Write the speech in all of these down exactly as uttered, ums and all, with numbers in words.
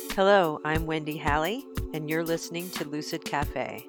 Hello, I'm Wendy Halley, and you're listening to Lucid Cafe.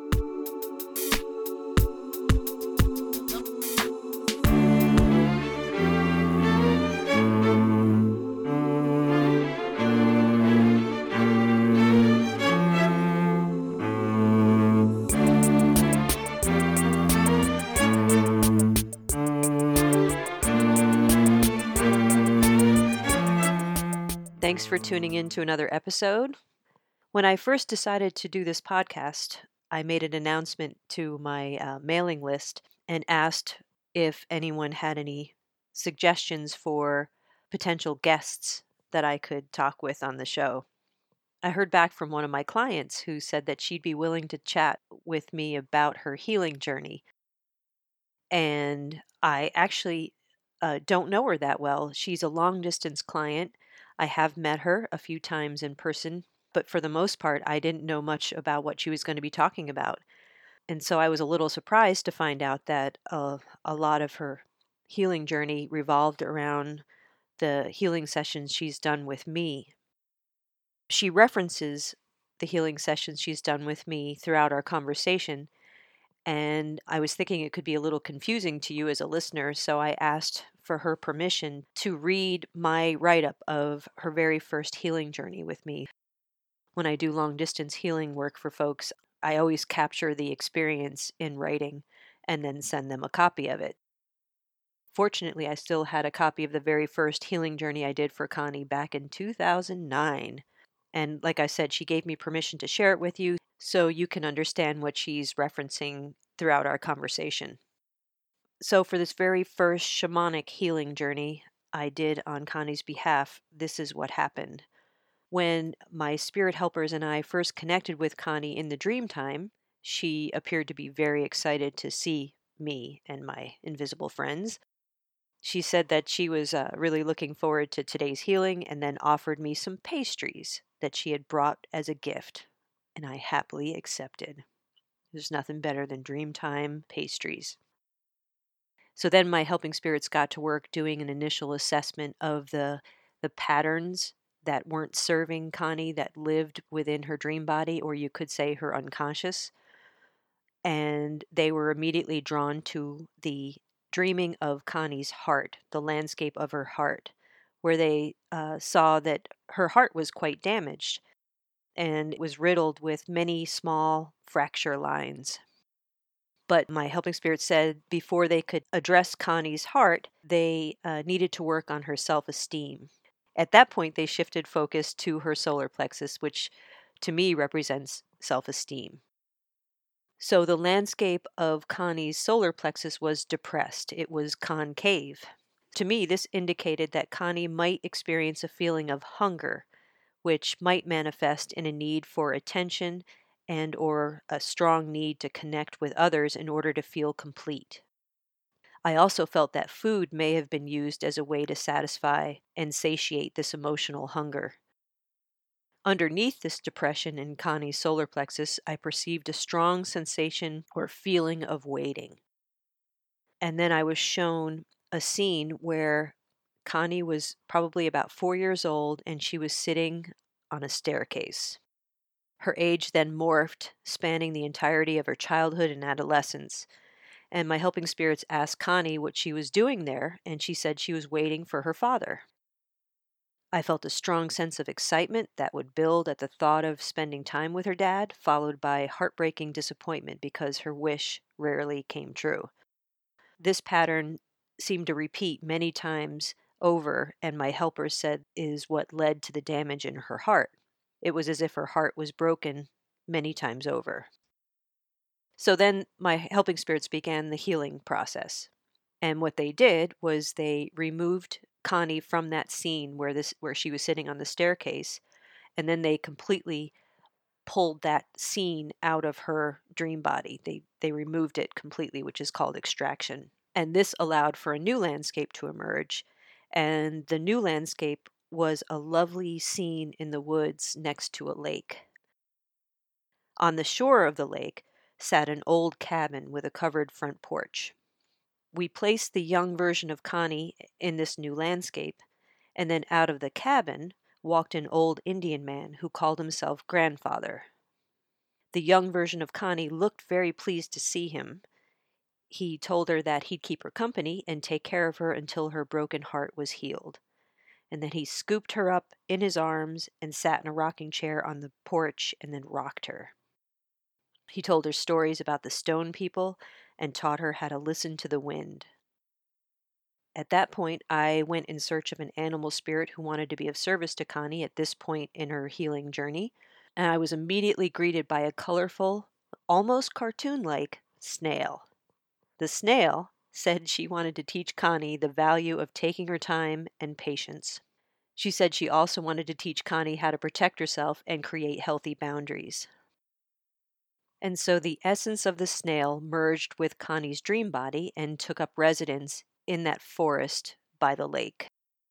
Thanks for tuning in to another episode. When I first decided to do this podcast, I made an announcement to my uh, mailing list and asked if anyone had any suggestions for potential guests that I could talk with on the show. I heard back from one of my clients who said that she'd be willing to chat with me about her healing journey. And I actually uh, don't know her that well. She's a long distance client. I have met her a few times in person, but for the most part, I didn't know much about what she was going to be talking about. And so I was a little surprised to find out that uh, a lot of her healing journey revolved around the healing sessions she's done with me. She references the healing sessions she's done with me throughout our conversation. And I was thinking it could be a little confusing to you as a listener, so I asked for her permission to read my write up of her very first healing journey with me. When I do long distance healing work for folks, I always capture the experience in writing and then send them a copy of it. Fortunately, I still had a copy of the very first healing journey I did for Connie back in two thousand nine. And like I said, she gave me permission to share it with you so you can understand what she's referencing throughout our conversation. So, for this very first shamanic healing journey I did on Connie's behalf, this is what happened. When my spirit helpers and I first connected with Connie in the dream time, she appeared to be very excited to see me and my invisible friends. She said that she was uh, really looking forward to today's healing and then offered me some pastries that she had brought as a gift, and I happily accepted. There's nothing better than dreamtime pastries. So then my helping spirits got to work doing an initial assessment of the the patterns that weren't serving Connie that lived within her dream body, or you could say her unconscious. And they were immediately drawn to the dreaming of Connie's heart, the landscape of her heart, where they uh, saw that her heart was quite damaged and it was riddled with many small fracture lines. But my helping spirit said before they could address Connie's heart, they uh, needed to work on her self esteem. At that point, they shifted focus to her solar plexus, which to me represents self esteem. So the landscape of Connie's solar plexus was depressed, it was concave. To me, this indicated that Connie might experience a feeling of hunger, which might manifest in a need for attention and or a strong need to connect with others in order to feel complete. I also felt that food may have been used as a way to satisfy and satiate this emotional hunger. Underneath this depression in Connie's solar plexus, I perceived a strong sensation or feeling of waiting. And then I was shown a scene where Connie was probably about four years old and she was sitting on a staircase. Her age then morphed, spanning the entirety of her childhood and adolescence. And my helping spirits asked Connie what she was doing there, and she said she was waiting for her father. I felt a strong sense of excitement that would build at the thought of spending time with her dad, followed by heartbreaking disappointment because her wish rarely came true. This pattern seemed to repeat many times over, and my helpers said is what led to the damage in her heart. It was as if her heart was broken many times over. So then my helping spirits began the healing process. And what they did was they removed Connie from that scene where this where she was sitting on the staircase, and then they completely pulled that scene out of her dream body. They they removed it completely, which is called extraction. And this allowed for a new landscape to emerge. And the new landscape was a lovely scene in the woods next to a lake. On the shore of the lake sat an old cabin with a covered front porch. We placed the young version of Connie in this new landscape, and then out of the cabin, walked an old Indian man who called himself Grandfather. The young version of Connie looked very pleased to see him. He told her that he'd keep her company and take care of her until her broken heart was healed. And then he scooped her up in his arms and sat in a rocking chair on the porch and then rocked her. He told her stories about the stone people and taught her how to listen to the wind. At that point, I went in search of an animal spirit who wanted to be of service to Connie at this point in her healing journey, and I was immediately greeted by a colorful, almost cartoon-like snail. The snail said she wanted to teach Connie the value of taking her time and patience. She said she also wanted to teach Connie how to protect herself and create healthy boundaries. And so the essence of the snail merged with Connie's dream body and took up residence in that forest by the lake.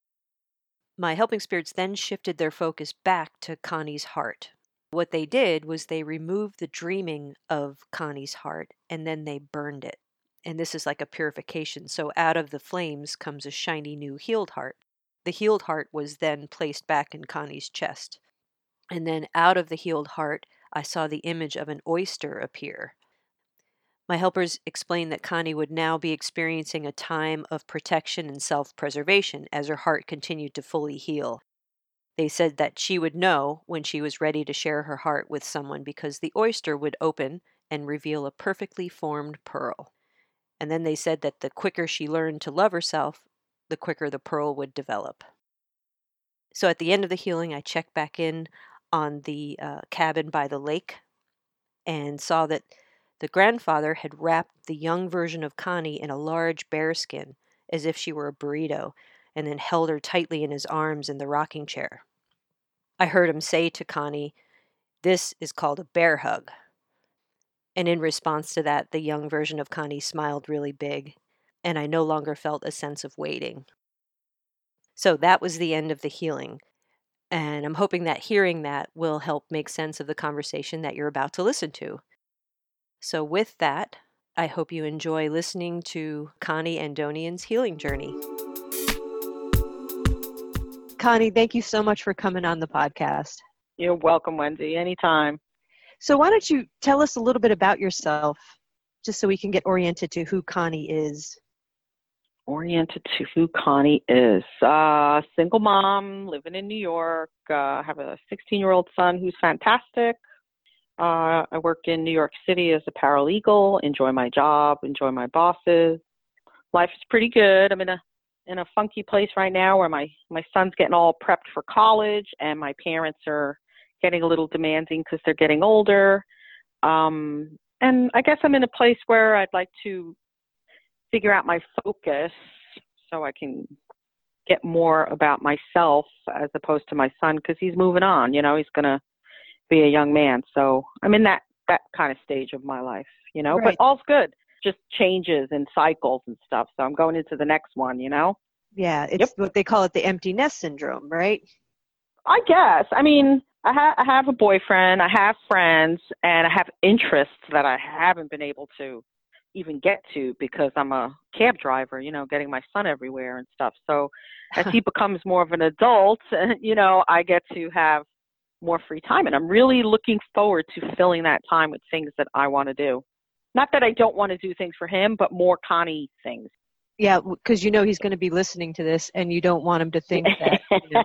My helping spirits then shifted their focus back to Connie's heart. What they did was they removed the dreaming of Connie's heart and then they burned it. And this is like a purification. So out of the flames comes a shiny new healed heart. The healed heart was then placed back in Connie's chest. And then out of the healed heart, I saw the image of an oyster appear. My helpers explained that Connie would now be experiencing a time of protection and self-preservation as her heart continued to fully heal. They said that she would know when she was ready to share her heart with someone because the oyster would open and reveal a perfectly formed pearl. And then they said that the quicker she learned to love herself, the quicker the pearl would develop. So at the end of the healing, I checked back in on the uh, cabin by the lake and saw that the grandfather had wrapped the young version of Connie in a large bearskin as if she were a burrito and then held her tightly in his arms in the rocking chair. I heard him say to Connie, "This is called a bear hug." And in response to that, the young version of Connie smiled really big, and I no longer felt a sense of waiting. So that was the end of the healing. And I'm hoping that hearing that will help make sense of the conversation that you're about to listen to. So with that, I hope you enjoy listening to Connie Andonian's healing journey. Connie, thank you so much for coming on the podcast. You're welcome, Wendy. Anytime. So why don't you tell us a little bit about yourself, just so we can get oriented to who Connie is. Oriented to who Connie is. Uh, single mom, living in New York. Uh, have a sixteen-year-old son who's fantastic. Uh, I work in New York City as a paralegal. Enjoy my job. Enjoy my bosses. Life is pretty good. I'm in a in a funky place right now where my, my son's getting all prepped for college, and my parents are getting a little demanding because they're getting older. Um, and I guess I'm in a place where I'd like to figure out my focus so I can get more about myself as opposed to my son, because he's moving on. You know, he's going to be a young man. So I'm in that, that kind of stage of my life, you know, right. But all's good. Just changes and cycles and stuff. So I'm going into the next one, you know? Yeah, it's yep. what they call it, the empty nest syndrome, right? I guess. I mean, I, ha- I have a boyfriend, I have friends, and I have interests that I haven't been able to even get to because I'm a cab driver, you know, getting my son everywhere and stuff. So as he becomes more of an adult, you know, I get to have more free time. And I'm really looking forward to filling that time with things that I want to do. Not that I don't want to do things for him, but more Connie things. Yeah, because you know he's going to be listening to this, and you don't want him to think that. You know.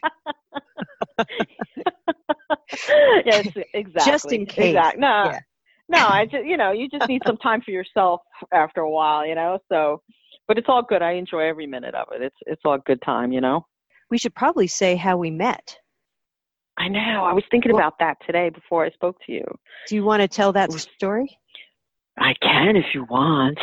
Yes, exactly. Just in case. Exactly. No, yeah. no, I just, you know, you just need some time for yourself after a while, you know. So, but it's all good. I enjoy every minute of it. It's it's all good time, you know. We should probably say how we met. I know. I was thinking well, about that today before I spoke to you. Do you want to tell that story? I can if you want.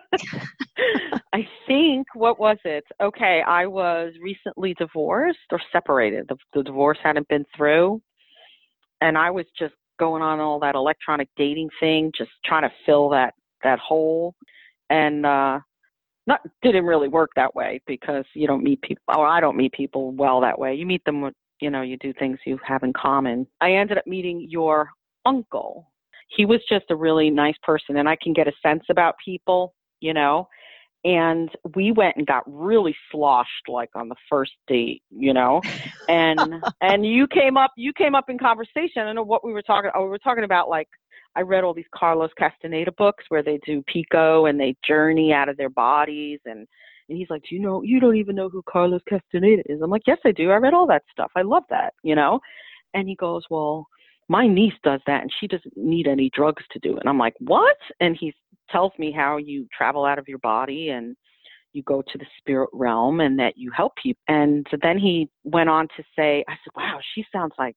I think, what was it? Okay, I was recently divorced or separated. The, the divorce hadn't been through. And I was just going on all that electronic dating thing, just trying to fill that, that hole. And uh, not didn't really work that way because you don't meet people, or I don't meet people well that way. You meet them with, you know, you do things you have in common. I ended up meeting your uncle. He was just a really nice person, and I can get a sense about people, you know, And we went and got really sloshed, like on the first date, you know, and, and you came up, you came up in conversation. I don't know what we were talking. Oh, we were talking about, like, I read all these Carlos Castaneda books where they do Pico and they journey out of their bodies. And, and he's like, do you know, you don't even know who Carlos Castaneda is. I'm like, yes, I do. I read all that stuff. I love that, you know? And he goes, well, my niece does that and she doesn't need any drugs to do it. And I'm like, what? And he tells me how you travel out of your body and you go to the spirit realm and that you help people. And then he went on to say, I said, wow, she sounds like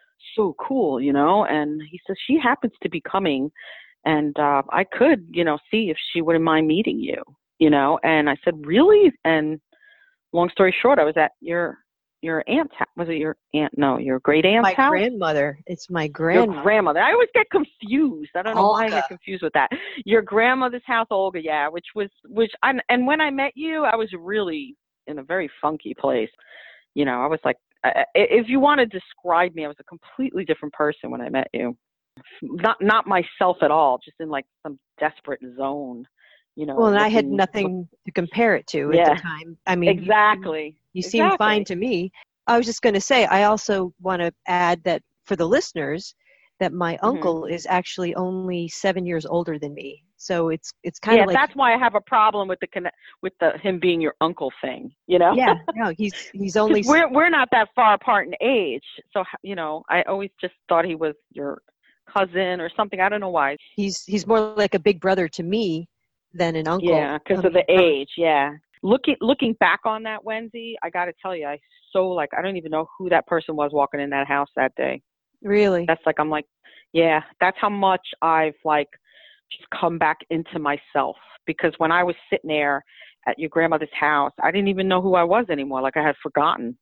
so cool, you know? And he says, she happens to be coming and uh, I could, you know, see if she wouldn't mind meeting you, you know? And I said, really? And long story short, I was at your your aunt's house. Was it your aunt? No, your great aunt's my house? My grandmother. It's my grandmother. Your grandmother. I always get confused. I don't know Olga. why I get confused with that. Your grandmother's house, Olga, yeah, which was, which I, and when I met you, I was really in a very funky place. You know, I was like, I, if you want to describe me, I was a completely different person when I met you. Not, not myself at all, just in like some desperate zone. You know, well, and looking, I had nothing look, to compare it to yeah, at the time. I mean, exactly. You, you exactly. seemed fine to me. I was just going to say, I also want to add that for the listeners, that my mm-hmm. uncle is actually only seven years older than me. So it's it's kind yeah, of like that's why I have a problem with the with the him being your uncle thing. You know? Yeah, no, he's he's only we're we're not that far apart in age. So you know, I always just thought he was your cousin or something. I don't know why. He's he's more like a big brother to me than an uncle. Yeah, because of the age. Yeah. Looking looking back on that, Wendy, I got to tell you, I so like I don't even know who that person was walking in that house that day. Really? That's like I'm like, yeah, that's how much I've like just come back into myself. Because when I was sitting there at your grandmother's house, I didn't even know who I was anymore. Like I had forgotten.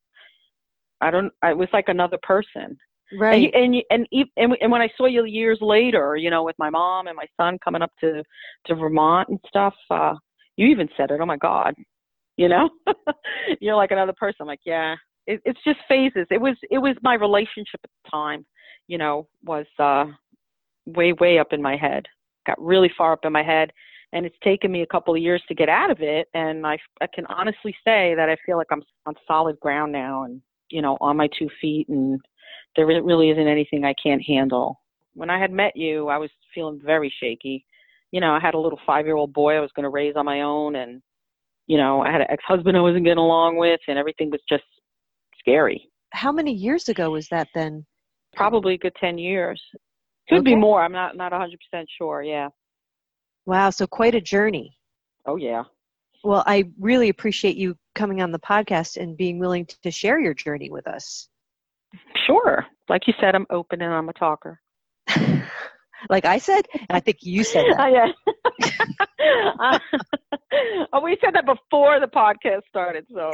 I don't. I was like another person. Right. And you, and, and and and when I saw you years later, you know, with my mom and my son coming up to to Vermont and stuff. Uh, You even said it. Oh my God, you know, you're like another person. I'm like, yeah, it, it's just phases. It was, it was my relationship at the time, you know, was uh, way, way up in my head, got really far up in my head. And it's taken me a couple of years to get out of it. And I, I can honestly say that I feel like I'm on solid ground now and, you know, on my two feet and there really isn't anything I can't handle. When I had met you, I was feeling very shaky. You know, I had a little five-year-old boy I was going to raise on my own. And, you know, I had an ex-husband I wasn't getting along with and everything was just scary. How many years ago was that then? Probably a good ten years. Could okay. be more. I'm not, not one hundred percent sure. Yeah. Wow. So quite a journey. Oh, yeah. Well, I really appreciate you coming on the podcast and being willing to share your journey with us. Sure. Like you said, I'm open and I'm a talker. Like I said? I think you said that. Oh, yeah. uh, oh, we said that before the podcast started. So,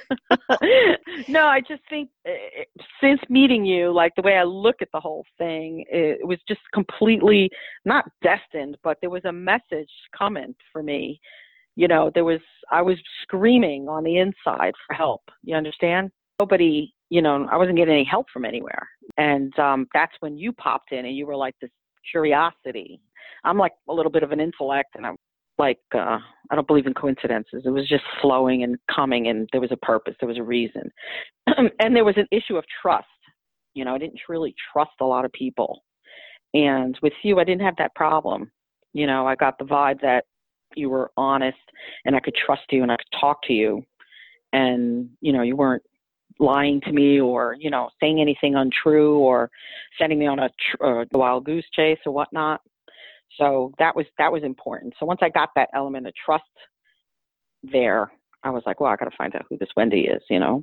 no, I just think uh, since meeting you, like the way I look at the whole thing, it, it was just completely not destined, but there was a message coming for me. You know, there was, I was screaming on the inside for help. You understand? Nobody, you know, I wasn't getting any help from anywhere. And um, that's when you popped in and you were like this curiosity. I'm like a little bit of an intellect and I'm like, uh, I don't believe in coincidences. It was just flowing and coming and there was a purpose. There was a reason. And there was an issue of trust. You know, I didn't really trust a lot of people. And with you, I didn't have that problem. You know, I got the vibe that you were honest and I could trust you and I could talk to you. And, you know, you weren't lying to me or, you know, saying anything untrue or sending me on a, tr- a wild goose chase or whatnot. So that was, that was important. So once I got that element of trust there, I was like, well, I got to find out who this Wendy is, you know?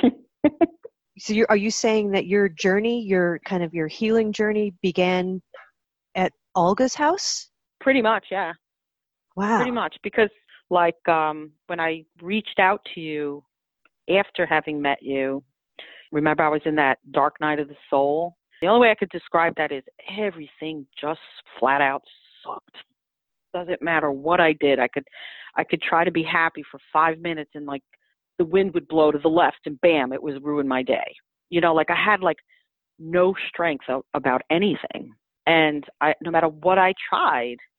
So you're, are you saying that your journey, your kind of your healing journey began at Olga's house? Pretty much. Yeah. Wow. Pretty much. Because like, um, when I reached out to you after having met you, remember I was in that dark night of the soul. The only way I could describe that is everything just flat out sucked. Doesn't matter what I did. I could, I could try to be happy for five minutes and like the wind would blow to the left and bam, it was ruined my day. You know, like I had like no strength about anything. And I, no matter what I tried,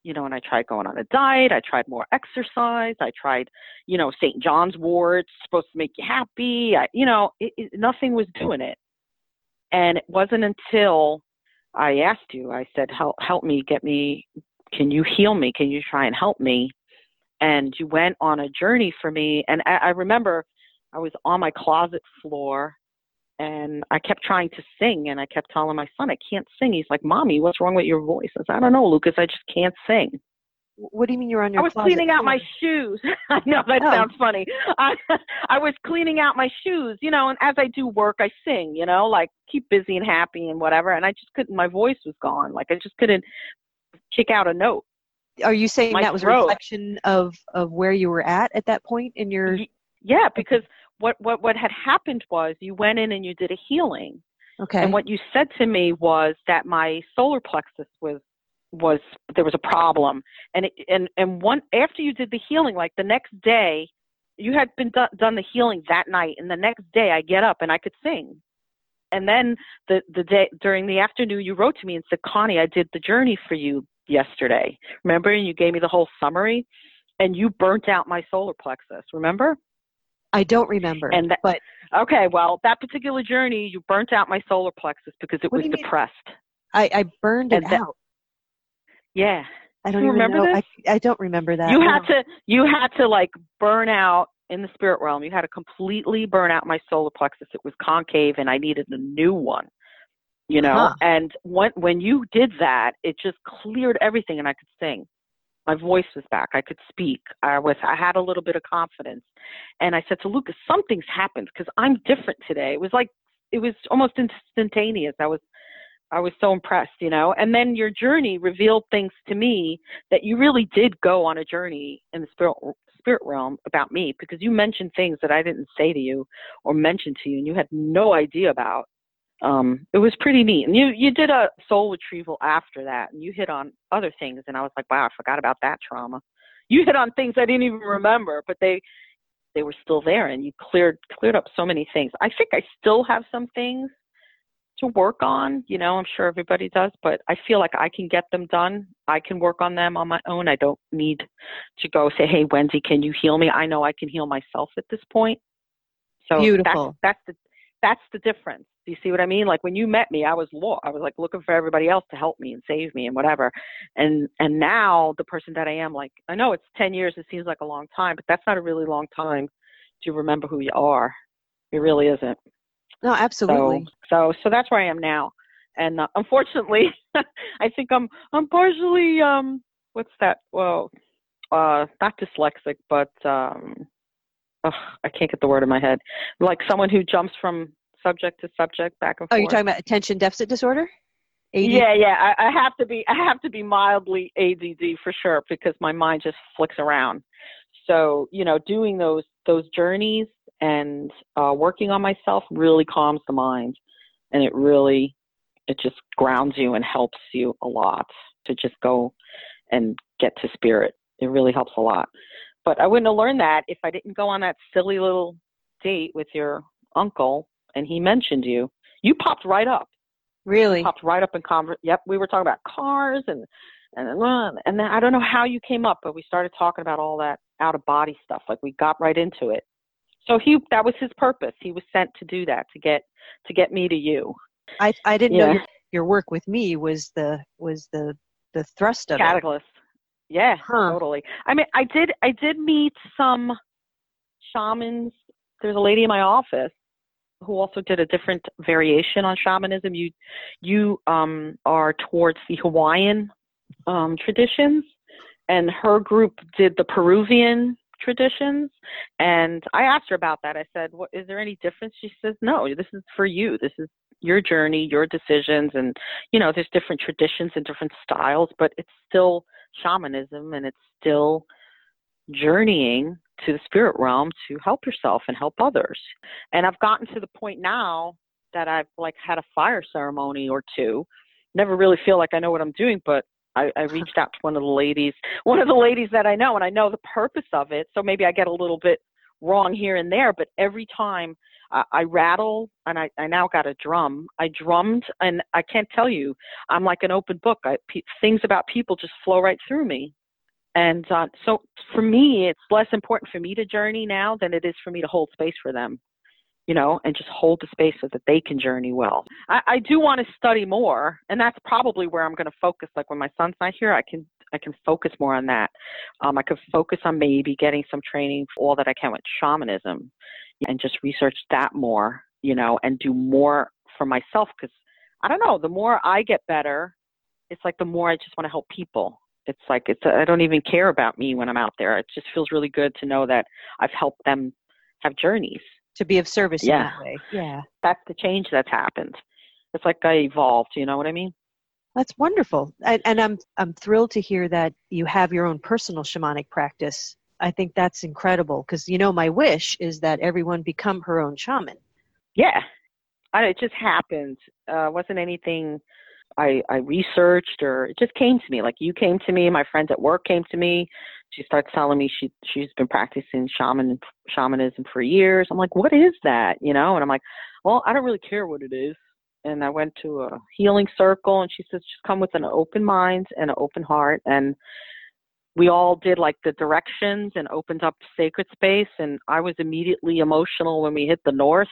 you know, and I tried going on a diet. I tried more exercise. I tried, you know, Saint John's wort, supposed to make you happy. I, you know, it, it, nothing was doing it. And it wasn't until I asked you, I said, help, help me, get me, can you heal me? Can you try and help me? And you went on a journey for me. And I, I remember I was on my closet floor and I kept trying to sing, and I kept telling my son, I can't sing. He's like, Mommy, what's wrong with your voice? I said, I don't know, Lucas, I just can't sing. What do you mean you're on your I was closet cleaning out floor? my shoes. I know that Oh. sounds funny. I, I was cleaning out my shoes, you know, and as I do work, I sing, you know, like keep busy and happy and whatever. And I just couldn't, my voice was gone. Like I just couldn't kick out a note. Are you saying My that was a throat. reflection of, of where you were at at that point in your... Yeah, because what, what, what had happened was you went in and you did a healing. Okay. And what you said to me was that my solar plexus was, was, there was a problem. And it, and, and one, after you did the healing, like the next day, you had been do, done the healing that night. And the next day I get up and I could sing. And then the, the day during the afternoon, you wrote to me and said, Connie, I did the journey for you yesterday. Remember? And you gave me the whole summary and you burnt out my solar plexus. Remember? I don't remember. And that, but okay, well, that particular journey, you burnt out my solar plexus because it What was do you mean? depressed. I, I burned it And that- out. Yeah. I don't you even remember know. this? I, I don't remember that. You no. had to, you had to like burn out in the spirit realm. You had to completely burn out my solar plexus. It was concave and I needed a new one, you know? Huh. And when, when you did that, it just cleared everything and I could sing. My voice was back. I could speak. I was, I had a little bit of confidence. And I said to Lucas, something's happened because I'm different today. It was like, it was almost instantaneous. I was, I was so impressed, you know, and then your journey revealed things to me that you really did go on a journey in the spirit, spirit realm about me, because you mentioned things that I didn't say to you or mention to you and you had no idea about. Um, it was pretty neat. And you, you did a soul retrieval after that and you hit on other things. And I was like, wow, I forgot about that trauma. You hit on things I didn't even remember, but they, they were still there and you cleared, cleared up so many things. I think I still have some things to work on, you know, I'm sure everybody does, but I feel like I can get them done. I can work on them on my own. I don't need to go say, hey, Wendy, can you heal me? I know I can heal myself at this point. So Beautiful. That's, that's the, that's the difference. Do you see what I mean? Like when you met me, I was low. I was like looking for everybody else to help me and save me and whatever. And, and now the person that I am, like, I know it's ten years. It seems like a long time, but that's not a really long time to remember who you are. It really isn't. No, absolutely. So, so, so that's where I am now. And uh, unfortunately, I think I'm, I'm partially, um, what's that? Well, uh, not dyslexic, but, um, ugh, I can't get the word in my head. Like someone who jumps from subject to subject back and Oh, forth. you're talking about attention deficit disorder? A D D? Yeah, yeah. I, I have to be, I have to be mildly A D D for sure because my mind just flicks around. So, you know, doing those, those journeys and uh, working on myself really calms the mind, and it really, it just grounds you and helps you a lot to just go and get to spirit. It really helps a lot. But I wouldn't have learned that if I didn't go on that silly little date with your uncle and he mentioned you. You popped right up. Really? Popped right up in conver- Yep, we were talking about cars and and then, and then I don't know how you came up, but we started talking about all that out of body stuff. Like we got right into it. So he, that was his purpose. He was sent to do that, to get, to get me to you. I I didn't Yeah. know your, your work with me was the was the the thrust of it. Catalyst. Yeah, Huh. totally. I mean, I did, I did meet some shamans. There's a lady in my office who also did a different variation on shamanism. You, you um, are towards the Hawaiian um, traditions, and her group did the Peruvian traditions. And I asked her about that. I said, "What is there any difference?" She says, "No, this is for you. This is your journey, your decisions, and you know, there's different traditions and different styles, but it's still shamanism, and it's still journeying to the spirit realm to help yourself and help others." And I've gotten to the point now that I've like had a fire ceremony or two. Never really feel like I know what I'm doing, but I, I reached out to one of the ladies, one of the ladies that I know, and I know the purpose of it. So maybe I get a little bit wrong here and there, but every time I, I rattle, and I, I now got a drum. I drummed, and I can't tell you, I'm like an open book. I, pe- things about people just flow right through me. And uh, so for me, it's less important for me to journey now than it is for me to hold space for them, you know, and just hold the space so that they can journey well. I, I do want to study more, and that's probably where I'm going to focus. Like when my son's not here, I can I can focus more on that. Um, I could focus on maybe getting some training for all that I can with shamanism and just research that more, you know, and do more for myself. Because I don't know, the more I get better, it's like the more I just want to help people. It's like, it's, I don't even care about me when I'm out there. It just feels really good to know that I've helped them have journeys. To be of service Yeah. in that way. Yeah. That's the change that's happened. It's like I evolved, you know what I mean? That's wonderful. And, and I'm I'm thrilled to hear that you have your own personal shamanic practice. I think that's incredible because, you know, my wish is that everyone become her own shaman. Yeah. I, it just happened. Uh, it wasn't anything I, I researched, or it just came to me. Like you came to me, my friends at work came to me. She starts telling me she, she's been practicing shaman shamanism for years. I'm like, what is that? You know? And I'm like, well, I don't really care what it is. And I went to a healing circle, and she says, just come with an open mind and an open heart. And we all did like the directions and opened up sacred space. And I was immediately emotional when we hit the north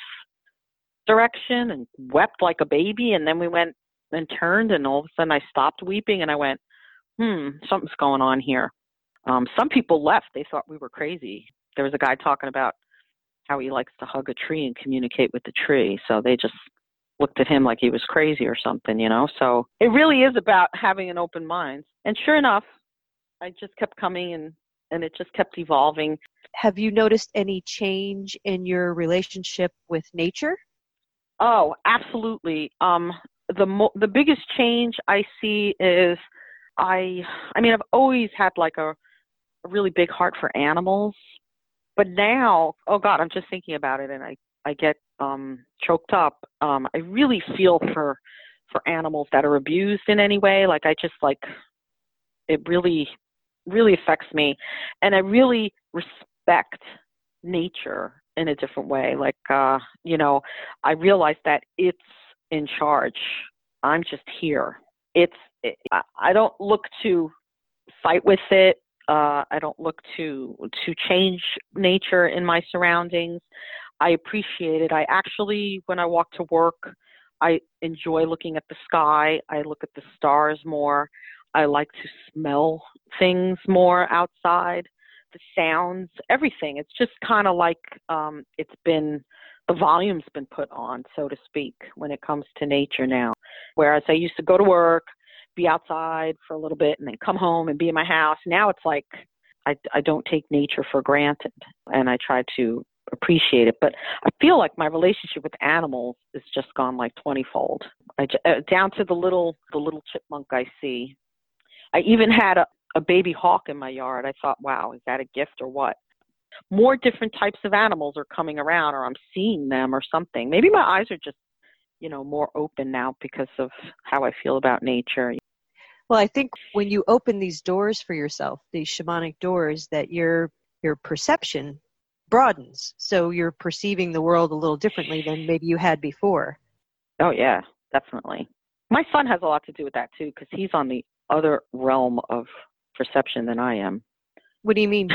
direction and wept like a baby. And then we went and turned, and all of a sudden I stopped weeping, and I went, hmm, something's going on here. Um, some people left. They thought we were crazy. There was a guy talking about how he likes to hug a tree and communicate with the tree. So they just looked at him like he was crazy or something, you know. So it really is about having an open mind. And sure enough, I just kept coming, and, and it just kept evolving. Have you noticed any change in your relationship with nature? Oh, absolutely. Um, the mo- the biggest change I see is I, I mean, I've always had like a, a really big heart for animals, but now, oh God, I'm just thinking about it, and I, I get um, choked up. Um, I really feel for, for animals that are abused in any way. Like I just like, it really, really affects me. And I really respect nature in a different way. Like, uh, you know, I realize that it's in charge. I'm just here. It's, it, I don't look to fight with it. Uh, I don't look to, to change nature in my surroundings. I appreciate it. I actually, when I walk to work, I enjoy looking at the sky. I look at the stars more. I like to smell things more outside, the sounds, everything. It's just kind of like um, it's been, the volume's been put on, so to speak, when it comes to nature now. Whereas I used to go to work, be outside for a little bit, and then come home and be in my house. Now it's like I, I don't take nature for granted, and I try to appreciate it. But I feel like my relationship with animals has just gone like twenty-fold. I, uh, down to the little the little chipmunk I see. I even had a, a baby hawk in my yard. I thought, wow, is that a gift or what? More different types of animals are coming around, or I'm seeing them or something. Maybe my eyes are just, you know, more open now because of how I feel about nature. Well, I think when you open these doors for yourself, these shamanic doors, that your your perception broadens. So you're perceiving the world a little differently than maybe you had before. Oh, yeah, definitely. My son has a lot to do with that, too, because he's on the other realm of perception than I am. What do you mean?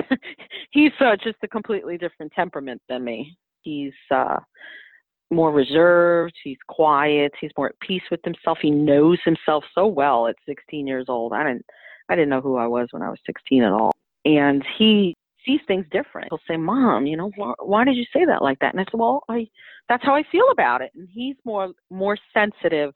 He's uh, just a completely different temperament than me. He's uh, more reserved. He's quiet. He's more at peace with himself. He knows himself so well at sixteen years old. I didn't, I didn't know who I was when I was sixteen at all. And he sees things different. He'll say, Mom, you know, why, why did you say that like that? And I said, well, I, that's how I feel about it. And he's more, more sensitive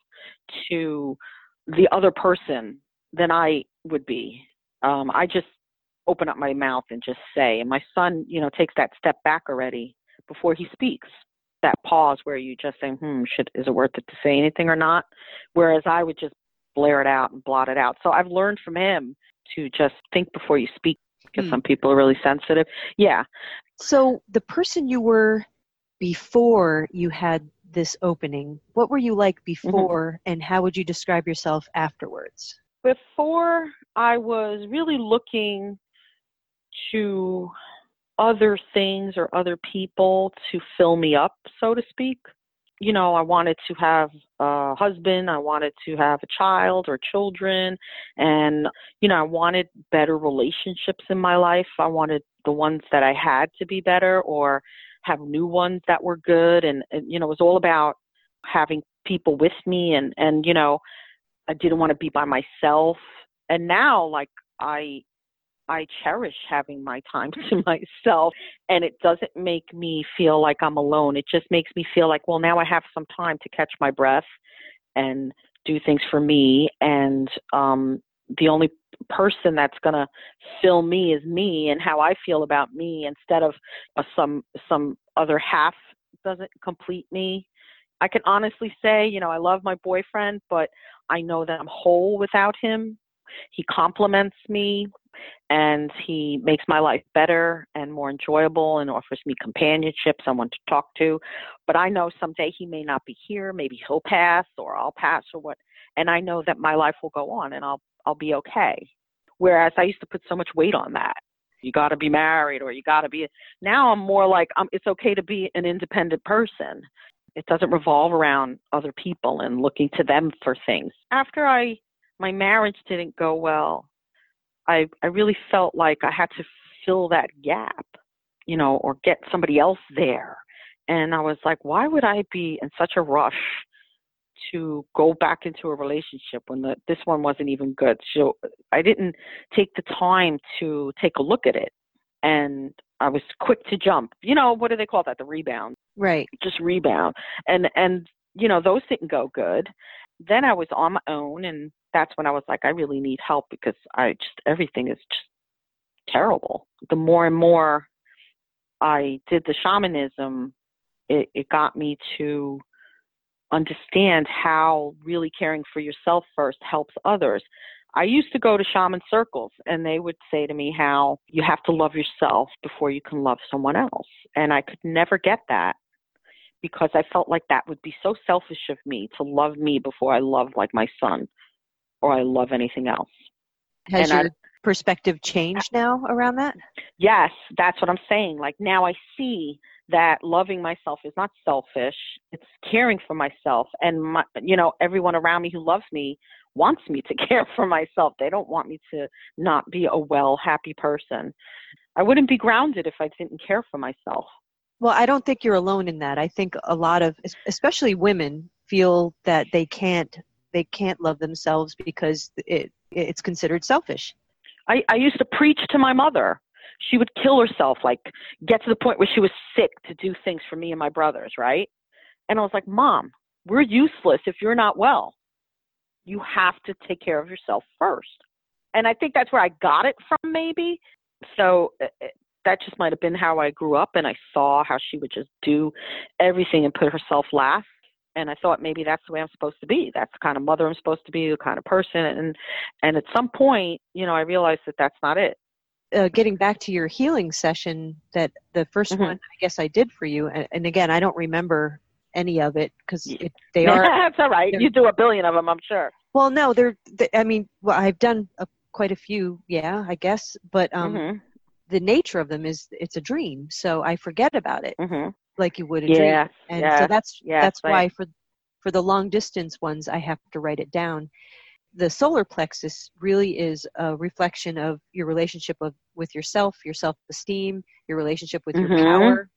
to the other person than I would be. Um, I just open up my mouth and just say, and my son, you know, takes that step back already before he speaks. That pause where you just say, hmm, should, is it worth it to say anything or not? Whereas I would just blare it out and blot it out. So I've learned from him to just think before you speak, because hmm. some people are really sensitive. Yeah. So the person you were before you had this opening, what were you like before, mm-hmm. and how would you describe yourself afterwards? Before, I was really looking to other things or other people to fill me up, so to speak. You know, I wanted to have a husband, I wanted to have a child or children, and, you know, I wanted better relationships in my life. I wanted the ones that I had to be better or have new ones that were good. And, and you know, it was all about having people with me and, and, you know, I didn't want to be by myself. And now, like, I I cherish having my time to myself, and it doesn't make me feel like I'm alone. It just makes me feel like, well, now I have some time to catch my breath and do things for me. And um, the only person that's going to fill me is me and how I feel about me, instead of uh, some some other half doesn't complete me. I can honestly say, you know, I love my boyfriend, but I know that I'm whole without him. He compliments me, and he makes my life better and more enjoyable and offers me companionship, someone to talk to. But I know someday he may not be here. Maybe he'll pass or I'll pass or what. And I know that my life will go on and I'll I'll be okay. Whereas I used to put so much weight on that. You got to be married or you got to be. Now I'm more like, um, it's okay to be an independent person. It doesn't revolve around other people and looking to them for things. After I my marriage didn't go well, I I really felt like I had to fill that gap, you know, or get somebody else there. And I was like, why would I be in such a rush to go back into a relationship when the, this one wasn't even good? So I didn't take the time to take a look at it. And I was quick to jump. You know, what do they call that? The rebound. Right. Just rebound. And, and you know, those didn't go good. Then I was on my own, and that's when I was like, I really need help because I just, everything is just terrible. The more and more I did the shamanism, it, it got me to understand how really caring for yourself first helps others. I used to go to shaman circles, and they would say to me how you have to love yourself before you can love someone else. And I could never get that, because I felt like that would be so selfish of me to love me before I love like my son or I love anything else. Has and your I, perspective changed now around that? Yes, that's what I'm saying. Like, now I see that loving myself is not selfish. It's caring for myself. And, my, you know, everyone around me who loves me wants me to care for myself. They don't want me to not be a well, happy person. I wouldn't be grounded if I didn't care for myself. Well, I don't think you're alone in that. I think a lot of, especially women, feel that they can't they can't love themselves because it it's considered selfish. I, I used to preach to my mother. She would kill herself, like get to the point where she was sick to do things for me and my brothers, right? And I was like, Mom, we're useless if you're not well. You have to take care of yourself first. And I think that's where I got it from, maybe. So it, that just might have been how I grew up, and I saw how she would just do everything and put herself last. And I thought maybe that's the way I'm supposed to be. That's the kind of mother I'm supposed to be, the kind of person. And and at some point, you know, I realized that that's not it. Uh, getting back to your healing session, that the first Mm-hmm. one, I guess I did for you. And, and again, I don't remember any of it because they are. That's all right. You do a billion of them, I'm sure. Well, no, they're, they, I mean, well, I've done a, quite a few, yeah, I guess. But um, mm-hmm. the nature of them is it's a dream. So I forget about it. Mm-hmm. Like you would a yes, dream. And yes, so that's yes, that's right. why for for the long distance ones I have to write it down. The solar plexus really is a reflection of your relationship of with yourself, your self-esteem, your relationship with mm-hmm. your power.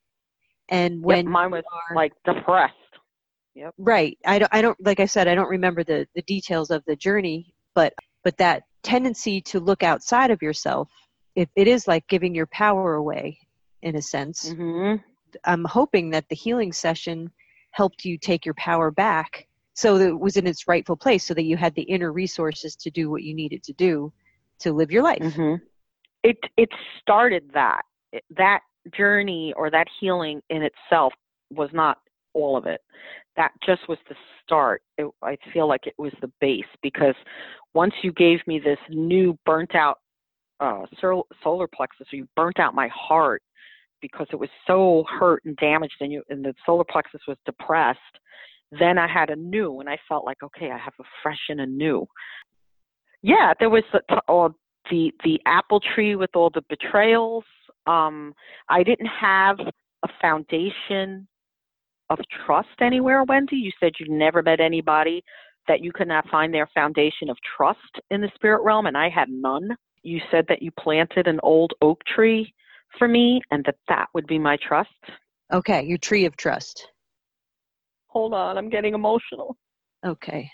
And when yep, mine was are, like depressed. Yep. Right. I don't I don't like I said, I don't remember the, the details of the journey, but but that tendency to look outside of yourself, it, it is like giving your power away in a sense. Mm-hmm. I'm hoping that the healing session helped you take your power back so that it was in its rightful place, so that you had the inner resources to do what you needed to do to live your life. Mm-hmm. It it started that. It, that journey or that healing in itself was not all of it. That just was the start. It, I feel like it was the base, because once you gave me this new burnt out uh, solar plexus, or you burnt out my heart, because it was so hurt and damaged, and, you, and the solar plexus was depressed, then I had a new, and I felt like, okay, I have a fresh and a new. Yeah, there was the, all the, the apple tree with all the betrayals. Um, I didn't have a foundation of trust anywhere, Wendy. You said you never met anybody that you could not find their foundation of trust in the spirit realm, and I had none. You said that you planted an old oak tree for me and that that would be my trust. Okay, your tree of trust. Hold on, I'm getting emotional. Okay.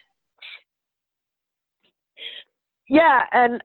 Yeah, and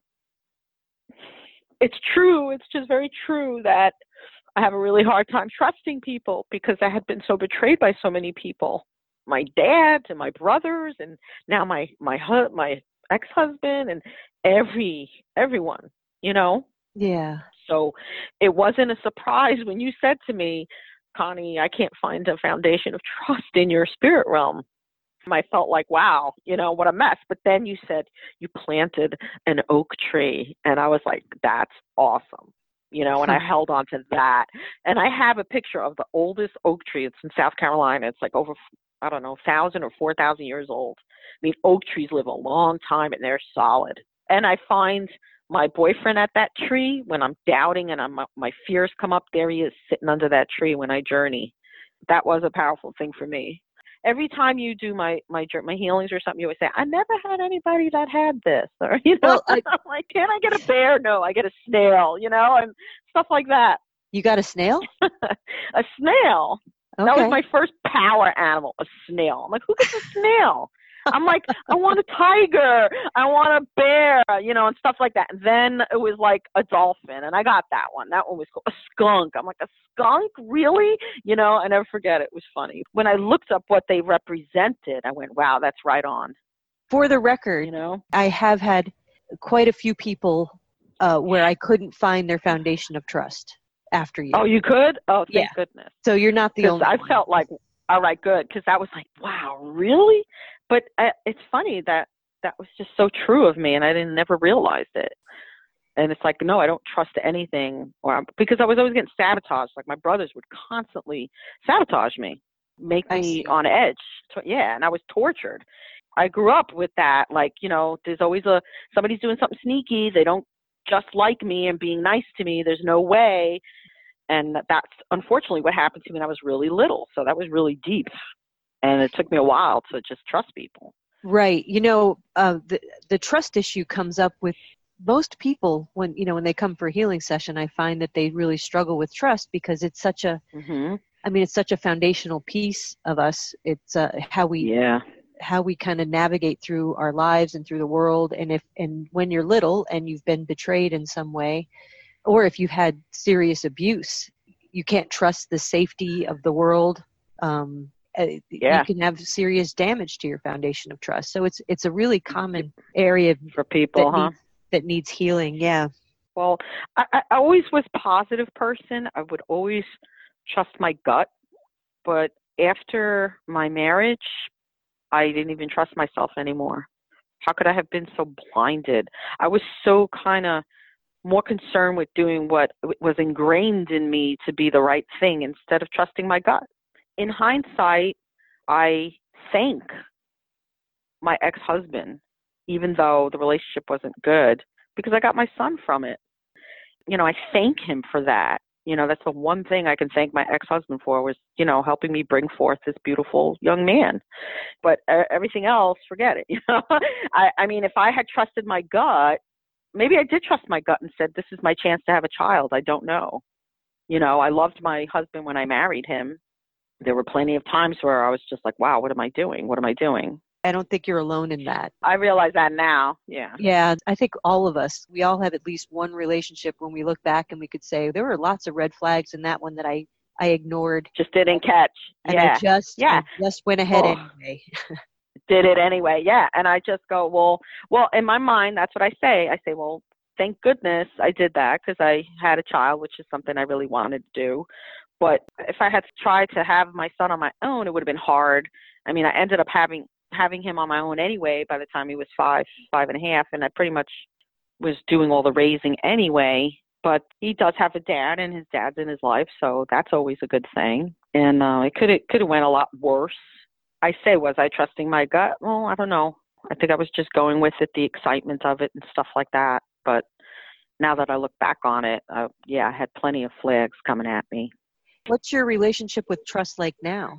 it's true. It's just very true that I have a really hard time trusting people because I had been so betrayed by so many people. My dad and my brothers and now my my hu- my ex-husband and every everyone, you know? Yeah. So it wasn't a surprise when you said to me, Connie, I can't find a foundation of trust in your spirit realm. I felt like, wow, you know, what a mess. But then you said you planted an oak tree. And I was like, that's awesome. You know, and I held on to that. And I have a picture of the oldest oak tree. It's in South Carolina. It's like over, I don't know, one thousand or four thousand years old. I mean, oak trees live a long time and they're solid. And I find my boyfriend at that tree when I'm doubting and I'm, my fears come up. There he is sitting under that tree when I journey. That was a powerful thing for me. Every time you do my, my my healings or something, you always say, I never had anybody that had this. Or, you know, well, I, I'm like, can I get a bear? No, I get a snail, you know, and stuff like that. You got a snail? A snail. Okay. That was my first power animal, a snail. I'm like, who gets a snail? I'm like, I want a tiger. I want a bear, you know, and stuff like that. And then it was like a dolphin, and I got that one. That one was cool. A skunk. I'm like, a skunk? Really? You know, I never forget it. It was funny. When I looked up what they represented, I went, wow, that's right on. For the record, you know, I have had quite a few people uh, where I couldn't find their foundation of trust after you. Oh, you could? Oh, thank yeah. goodness. So you're not the only I one. felt like, all right, good, because I was like, wow, really? But uh, it's funny that that was just so true of me, and I didn't never realized it. And it's like, no, I don't trust anything, or because I was always getting sabotaged. Like my brothers would constantly sabotage me, make me on edge. So, yeah, and I was tortured. I grew up with that. Like, you know, there's always a somebody's doing something sneaky. They don't just like me and being nice to me. There's no way. And that's unfortunately what happened to me when I was really little. So that was really deep. And it took me a while to just trust people. Right. You know, uh, the the trust issue comes up with most people when, you know, when they come for a healing session. I find that they really struggle with trust because it's such a, mm-hmm. I mean, it's such a foundational piece of us. It's uh, how we, yeah. how we kind of navigate through our lives and through the world. And if, and when you're little and you've been betrayed in some way, or if you've had serious abuse, you can't trust the safety of the world. Um, yeah. You can have serious damage to your foundation of trust. So it's it's a really common area for people, that huh? Needs, that needs healing. Yeah. Well, I, I always was a positive person. I would always trust my gut. But after my marriage, I didn't even trust myself anymore. How could I have been so blinded? I was so kind of more concerned with doing what was ingrained in me to be the right thing instead of trusting my gut. In hindsight, I thank my ex-husband, even though the relationship wasn't good, because I got my son from it. You know, I thank him for that. You know, that's the one thing I can thank my ex-husband for was, you know, helping me bring forth this beautiful young man. But uh, everything else, forget it. You know, I, I mean, if I had trusted my gut, maybe I did trust my gut and said, this is my chance to have a child. I don't know. You know, I loved my husband when I married him. There were plenty of times where I was just like, wow, what am I doing? What am I doing? I don't think you're alone in that. I realize that now. Yeah. Yeah. I think all of us, we all have at least one relationship when we look back and we could say there were lots of red flags in that one that I, I ignored. Just didn't catch. And yeah. I just, yeah. I just went ahead oh. anyway. Did it anyway. Yeah. And I just go, well, well, in my mind, that's what I say. I say, well, thank goodness I did that because I had a child, which is something I really wanted to do. But if I had tried to have my son on my own, it would have been hard. I mean, I ended up having having him on my own anyway by the time he was five, five and a half, and I pretty much was doing all the raising anyway. But he does have a dad, and his dad's in his life, so that's always a good thing. And uh, it could it could have went a lot worse. I say, was I trusting my gut? Well, I don't know. I think I was just going with it, the excitement of it and stuff like that. But now that I look back on it, uh, yeah, I had plenty of flags coming at me. What's your relationship with Trust Lake now?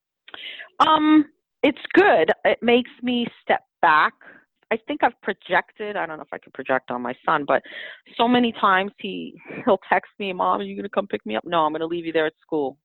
Um, it's good. It makes me step back. I think I've projected. I don't know if I can project on my son, but so many times he, he'll text me, Mom, are you going to come pick me up? No, I'm going to leave you there at school.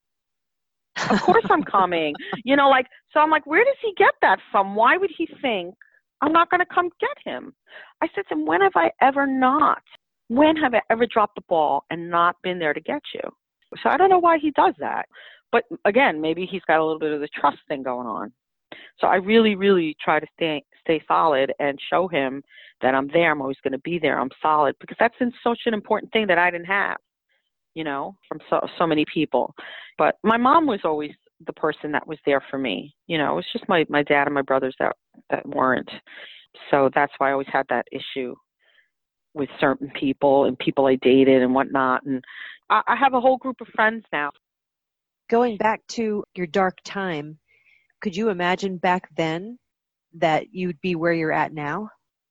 Of course I'm coming. You know, like, so I'm like, where does he get that from? Why would he think I'm not going to come get him? I said to him, when have I ever not? When have I ever dropped the ball and not been there to get you? So I don't know why he does that. But again, maybe he's got a little bit of the trust thing going on. So I really, really try to stay stay solid and show him that I'm there. I'm always going to be there. I'm solid, because that's in such an important thing that I didn't have, you know, from so so many people. But my mom was always the person that was there for me. You know, it was just my, my dad and my brothers that, that weren't. So that's why I always had that issue with certain people and people I dated and whatnot. And I, I have a whole group of friends now. Going back to your dark time, could you imagine back then that you'd be where you're at now?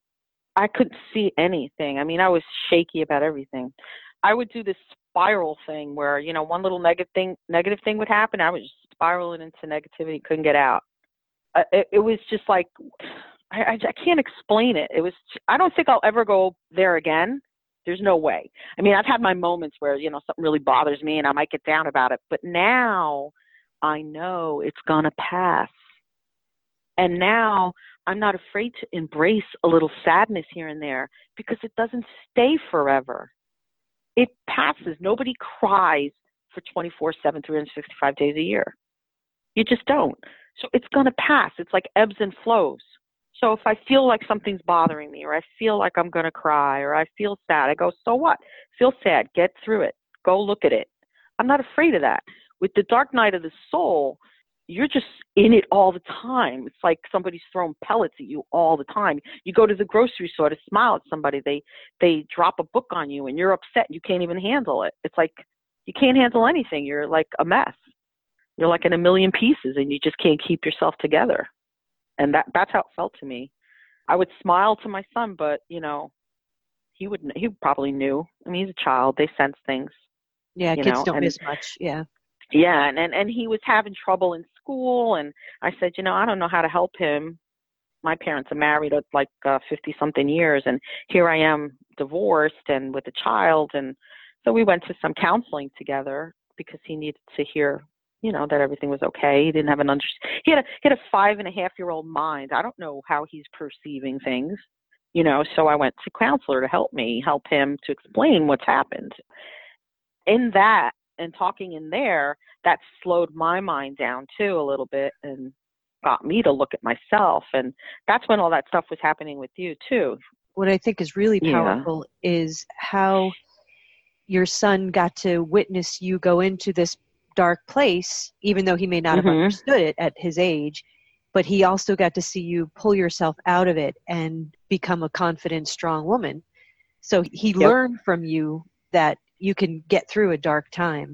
I couldn't see anything. I mean, I was shaky about everything. I would do this spiral thing where, you know, one little negative thing, negative thing would happen. I was just spiraling into negativity, couldn't get out. Uh, it, it was just like, I, I, I can't explain it. It was, I don't think I'll ever go there again. There's no way. I mean, I've had my moments where, you know, something really bothers me and I might get down about it. But now I know it's going to pass. And now I'm not afraid to embrace a little sadness here and there, because it doesn't stay forever. It passes. Nobody cries for twenty-four seven, three hundred sixty-five days a year. You just don't. So it's going to pass. It's like ebbs and flows. So if I feel like something's bothering me, or I feel like I'm going to cry, or I feel sad, I go, so what? Feel sad. Get through it. Go look at it. I'm not afraid of that. With the dark night of the soul, you're just in it all the time. It's like somebody's throwing pellets at you all the time. You go to the grocery store to smile at somebody. They they drop a book on you and you're upset. You can't even handle it. It's like you can't handle anything. You're like a mess. You're like in a million pieces and you just can't keep yourself together. And that that's how it felt to me. I would smile to my son, but, you know, he would he probably knew. I mean, he's a child. They sense things. Yeah, you kids know, don't and, miss much. Yeah. Yeah, and, and, and he was having trouble in school, and I said, you know, I don't know how to help him. My parents are married at like uh, fifty-something years, and here I am divorced and with a child. And so we went to some counseling together because he needed to hear, you know, that everything was okay. He didn't have an under. He had a he had a five and a half year old mind. I don't know how he's perceiving things, you know. So I went to a counselor to help me, help him to explain what's happened. In that and talking in there, that slowed my mind down too a little bit and got me to look at myself. And that's when all that stuff was happening with you too. What I think is really Yeah. powerful is how your son got to witness you go into this dark place, even though he may not have Mhm. understood it at his age, but he also got to see you pull yourself out of it and become a confident, strong woman. So he Yep. learned from you that you can get through a dark time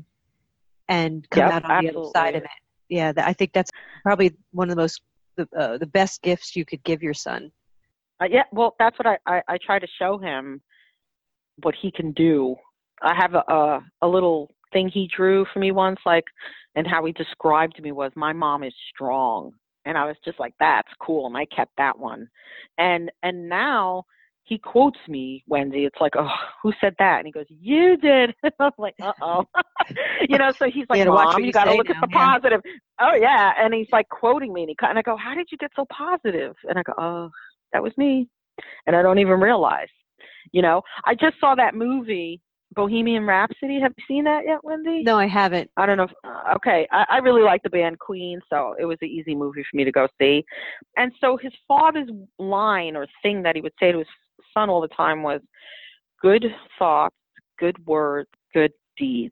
and come Yep, out on the other side absolutely. of it. Yeah, that, I think that's probably one of the most, the, uh, the best gifts you could give your son. Uh, yeah, well, that's what I, I, I try to show him what he can do. I have a, a a little thing he drew for me once, like, and how he described me was, my mom is strong. And I was just like, that's cool. And I kept that one. And and now he quotes me, Wendy. It's like, oh, who said that? And he goes, you did. And I'm like, uh-oh. you know, so he's like, You gotta watch Mom, what you you got to say look now, at the yeah. positive. Oh, yeah. And he's like quoting me. And, he, and I go, how did you get so positive? And I go, oh, that was me. And I don't even realize. You know, I just saw that movie, Bohemian Rhapsody. Have you seen that yet, Wendy? No, I haven't. I don't know. If, uh, okay. I, I really like the band Queen, so it was an easy movie for me to go see. And so his father's line or thing that he would say to his son all the time was, good thoughts, good words, good deeds.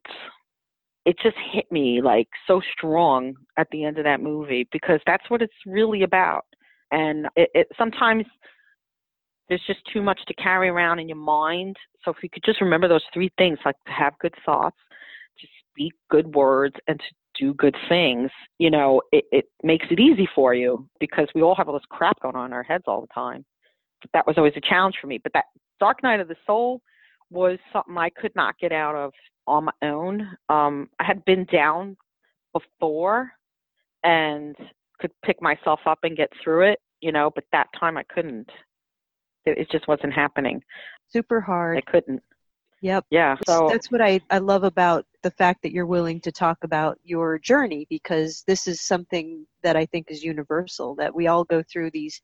It just hit me like so strong at the end of that movie, because that's what it's really about. And it, it sometimes there's just too much to carry around in your mind. So if you could just remember those three things, like to have good thoughts, to speak good words, and to do good things, you know, it, it makes it easy for you, because we all have all this crap going on in our heads all the time. But that was always a challenge for me. But that dark night of the soul, was something I could not get out of on my own. Um, I had been down before and could pick myself up and get through it, you know, but that time I couldn't. It, it just wasn't happening. Super hard. I couldn't. Yep. Yeah. So that's what I, I love about the fact that you're willing to talk about your journey, because this is something that I think is universal, that we all go through these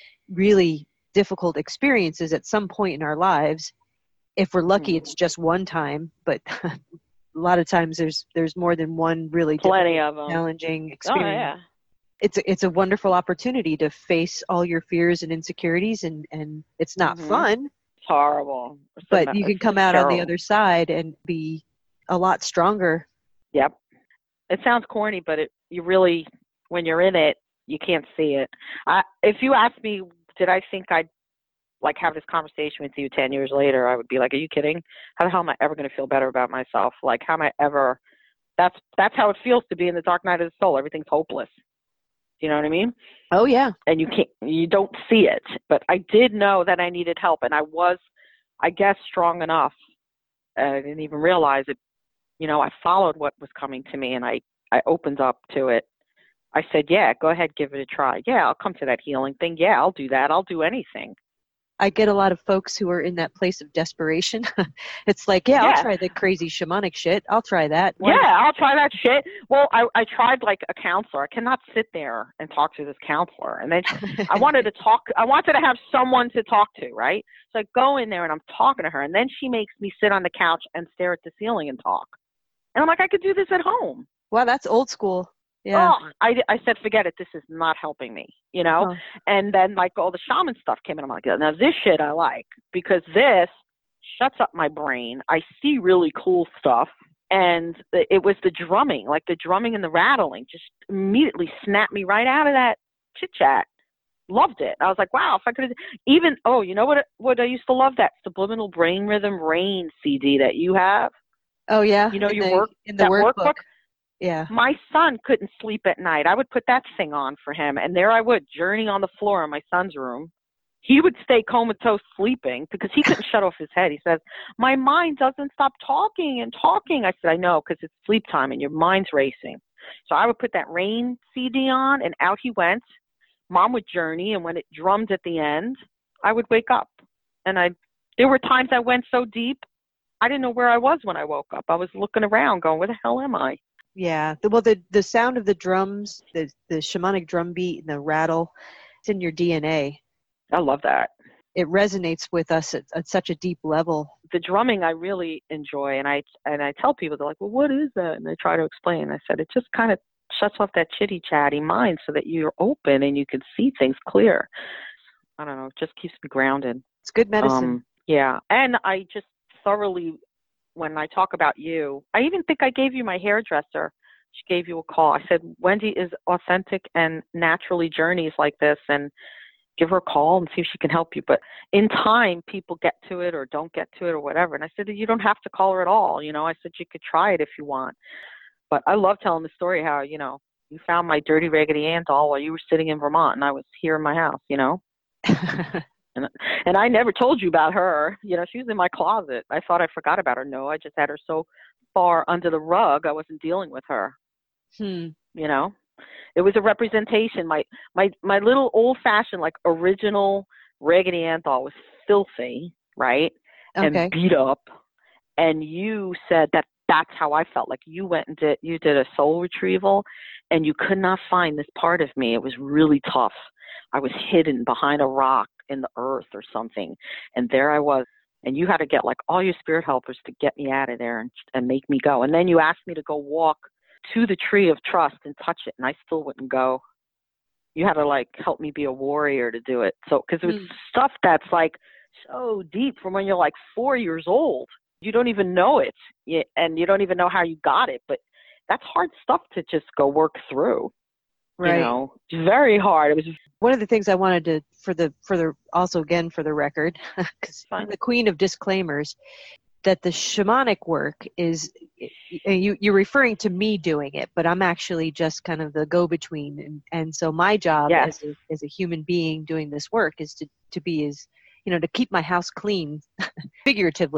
really difficult experiences at some point in our lives. If we're lucky, it's just one time, but a lot of times there's there's more than one really plenty of them. challenging experience. Oh, yeah. It's a, it's a wonderful opportunity to face all your fears and insecurities, and, and it's not mm-hmm. fun. It's horrible. It's but not, you can come out terrible. on the other side and be a lot stronger. Yep. It sounds corny, but it you really, when you're in it, you can't see it. I, if you ask me, did I think I'd like have this conversation with you ten years later, I would be like, are you kidding? How the hell am I ever going to feel better about myself? Like, how am I ever, that's, that's how it feels to be in the dark night of the soul. Everything's hopeless. You know what I mean? Oh yeah. And you can't, you don't see it, but I did know that I needed help, and I was, I guess, strong enough. And I didn't even realize it. You know, I followed what was coming to me, and I, I opened up to it. I said, yeah, go ahead, give it a try. Yeah, I'll come to that healing thing. Yeah, I'll do that. I'll do anything. I get a lot of folks who are in that place of desperation. It's like, yeah, yeah, I'll try the crazy shamanic shit. I'll try that. Why yeah, not? I'll try that shit. Well, I, I tried like a counselor. I cannot sit there and talk to this counselor. And then I wanted to talk. I wanted to have someone to talk to, right? So I go in there and I'm talking to her. And then she makes me sit on the couch and stare at the ceiling and talk. And I'm like, I could do this at home. Wow, that's old school. Yeah. Oh, I, I said, forget it. This is not helping me, you know? Oh. And then, like, all the shaman stuff came in. I'm like, now this shit I like, because this shuts up my brain. I see really cool stuff. And it was the drumming, like the drumming and the rattling just immediately snapped me right out of that chit-chat. Loved it. I was like, wow, if I could have even, oh, you know what, what I used to love? That Subliminal Brain Rhythm Rain C D that you have. Oh, yeah. You know, in your the, work, in the that workbook. workbook. Yeah. My son couldn't sleep at night. I would put that thing on for him, and there I would, journeying on the floor in my son's room. He would stay comatose sleeping because he couldn't shut off his head. He says, my mind doesn't stop talking and talking. I said, I know, because it's sleep time and your mind's racing. So I would put that Rain C D on, and out he went. Mom would journey, and when it drummed at the end, I would wake up. And I, there were times I went so deep, I didn't know where I was when I woke up. I was looking around going, where the hell am I? Yeah. The, well, the, the sound of the drums, the, the shamanic drum beat and the rattle, it's in your D N A. I love that. It resonates with us at, at such a deep level. The drumming I really enjoy, and I and I tell people, they're like, well, what is that? And they try to explain. I said, it just kind of shuts off that chitty-chatty mind so that you're open and you can see things clear. I don't know. It just keeps me grounded. It's good medicine. Um, yeah. And I just thoroughly, when I talk about you, I even think I gave you my hairdresser. She gave you a call. I said, Wendy is authentic and naturally journeys like this, and give her a call and see if she can help you. But in time, people get to it or don't get to it or whatever. And I said, you don't have to call her at all. You know, I said, you could try it if you want. But I love telling the story how, you know, you found my dirty Raggedy Ann doll while you were sitting in Vermont and I was here in my house, you know. and, and I never told you about her. You know, she was in my closet. I thought I forgot about her. No, I just had her so far under the rug, I wasn't dealing with her. Hmm. You know, it was a representation. My, my, my little old-fashioned, like, original Raggedy Ann doll was filthy, right? Okay. And beat up. And you said that that's how I felt. Like you went and did, you did a soul retrieval and you could not find this part of me. It was really tough. I was hidden behind a rock in the earth or something. And there I was. And you had to get like all your spirit helpers to get me out of there and, and make me go. And then you asked me to go walk to the tree of trust and touch it. And I still wouldn't go. You had to like help me be a warrior to do it. So, cause it was mm. stuff that's like so deep from when you're like four years old. You don't even know it, and you don't even know how you got it, but that's hard stuff to just go work through. Right. You know, it's very hard. It was one of the things I wanted to, for the, for the, also again, for the record, because I'm the queen of disclaimers, that the shamanic work is, you, you're referring to me doing it, but I'm actually just kind of the go-between. And, and so my job yes. as a, as a human being doing this work is to, to be as, you know, to keep my house clean, figuratively,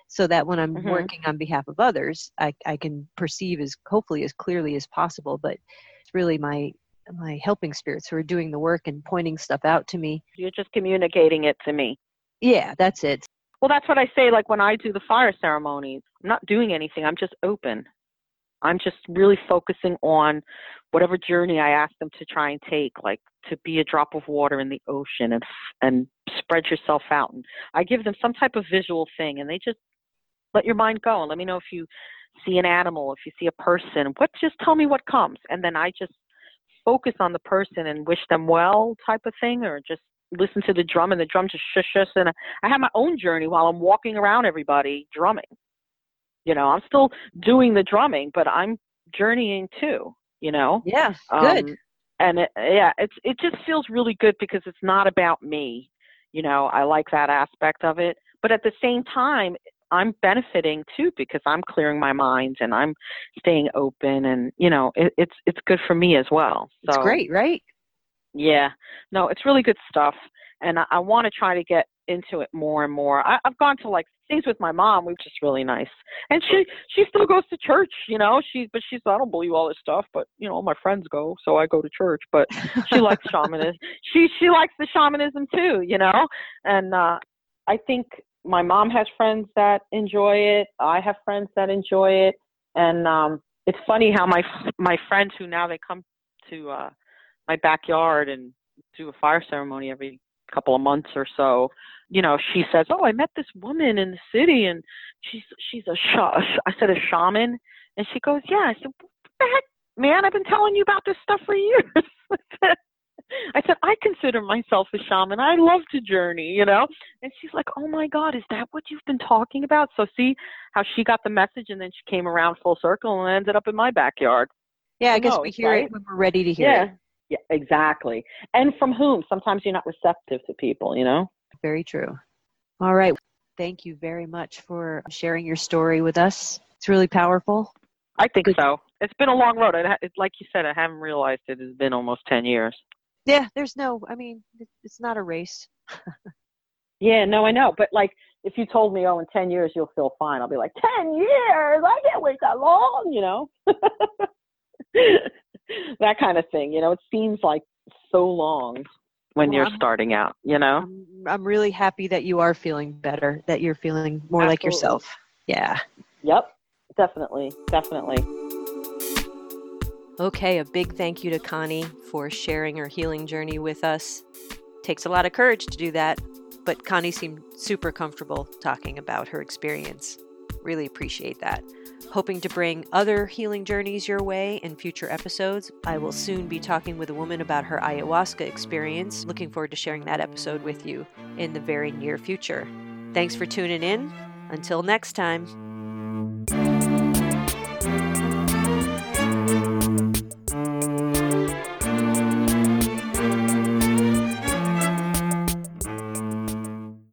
so that when I'm Mm-hmm. working on behalf of others, I, I can perceive as hopefully as clearly as possible. But it's really my my helping spirits who are doing the work and pointing stuff out to me. You're just communicating it to me. Yeah, that's it. Well, that's what I say, like when I do the fire ceremonies, I'm not doing anything. I'm just open. I'm just really focusing on whatever journey I ask them to try and take, like to be a drop of water in the ocean and and spread yourself out. And I give them some type of visual thing, and they just let your mind go and let me know if you see an animal, if you see a person. What? Just tell me what comes, and then I just focus on the person and wish them well, type of thing, or just listen to the drum, and the drum just shush us. And I have my own journey while I'm walking around everybody drumming. You know, I'm still doing the drumming, but I'm journeying too, you know? Yeah, good. Um, and it, yeah, it's, it just feels really good because it's not about me. You know, I like that aspect of it. But at the same time, I'm benefiting too because I'm clearing my mind and I'm staying open, and, you know, it, it's, it's good for me as well. So, it's great, right? Yeah. No, it's really good stuff. And I, I want to try to get into it more and more. I, I've gone to like things with my mom, which is really nice. And she, she still goes to church, you know, she, but she's, I don't believe all this stuff, but you know, my friends go, so I go to church, but she likes shamanism. She, she likes the shamanism too, you know? And, uh, I think my mom has friends that enjoy it. I have friends that enjoy it. And, um, it's funny how my, my friends who now they come to, uh, my backyard and do a fire ceremony every couple of months or so, you know, she says, oh, I met this woman in the city and she's, she's a sh- I said, a shaman. And she goes, yeah. I said, what the heck, man, I've been telling you about this stuff for years. I said, I consider myself a shaman. I love to journey, you know? And she's like, oh my God, is that what you've been talking about? So see how she got the message, and then she came around full circle and ended up in my backyard. Yeah, I Who guess knows, we hear right? it when we're ready to hear Yeah. it. Yeah, exactly. And from whom? Sometimes you're not receptive to people, you know? Very true. All right. Thank you very much for sharing your story with us. It's really powerful. I think so. It's been a long road. It, it, like you said, I haven't realized it has been almost ten years. Yeah, there's no, I mean, it's not a race. Yeah, no, I know. But like, if you told me, oh, in ten years you'll feel fine, I'll be like, ten years? I can't wait that long, you know? That kind of thing, you know? It seems like so long when Well, you're I'm, starting out, you know? I'm, I'm really happy that you are feeling better, that you're feeling more Absolutely. like yourself. Yeah. Yep, definitely, definitely. Okay, a big thank you to Connie for sharing her healing journey with us. Takes a lot of courage to do that, but Connie seemed super comfortable talking about her experience. Really appreciate that. Hoping to bring other healing journeys your way in future episodes. I will soon be talking with a woman about her ayahuasca experience. Looking forward to sharing that episode with you in the very near future. Thanks for tuning in. Until next time.